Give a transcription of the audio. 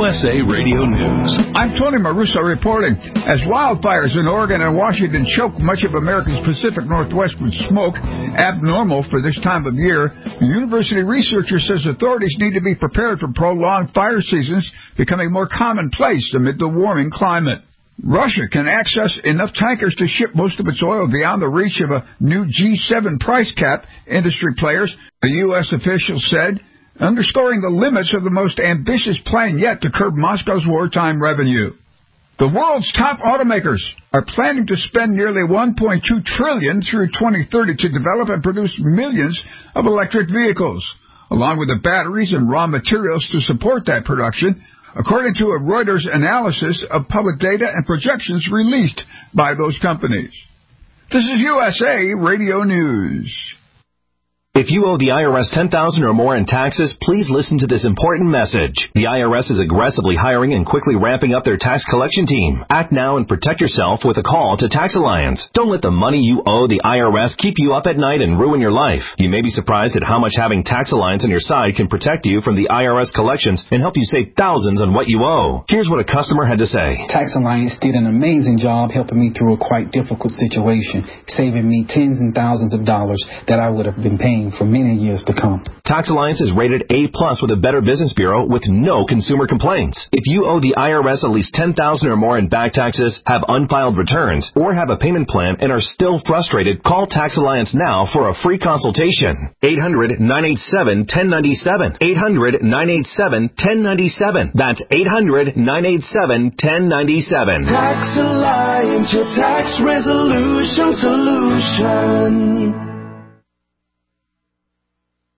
USA Radio News. I'm Tony Maruso reporting. As wildfires in Oregon and Washington choke much of America's Pacific Northwest with smoke, abnormal for this time of year, a university researcher says authorities need to be prepared for prolonged fire seasons becoming more commonplace amid the warming climate. Russia can access enough tankers to ship most of its oil beyond the reach of a new G7 price cap, industry players, the U.S. official said, underscoring the limits of the most ambitious plan yet to curb Moscow's wartime revenue. The world's top automakers are planning to spend nearly $1.2 trillion through 2030 to develop and produce millions of electric vehicles, along with the batteries and raw materials to support that production, according to a Reuters analysis of public data and projections released by those companies. This is USA Radio News. If you owe the IRS $10,000 or more in taxes, please listen to this important message. The IRS is aggressively hiring and quickly ramping up their tax collection team. Act now and protect yourself with a call to Tax Alliance. Don't let the money you owe the IRS keep you up at night and ruin your life. You may be surprised at how much having Tax Alliance on your side can protect you from the IRS collections and help you save thousands on what you owe. Here's what a customer had to say. Tax Alliance did an amazing job helping me through a quite difficult situation, saving me tens and thousands of dollars that I would have been paying for many years to come. Tax Alliance is rated A+ with a Better Business Bureau with no consumer complaints. If you owe the IRS at least $10,000 or more in back taxes, have unfiled returns, or have a payment plan and are still frustrated, call Tax Alliance now for a free consultation. 800-987-1097. 800-987-1097. That's 800-987-1097. Tax Alliance, your tax resolution solution.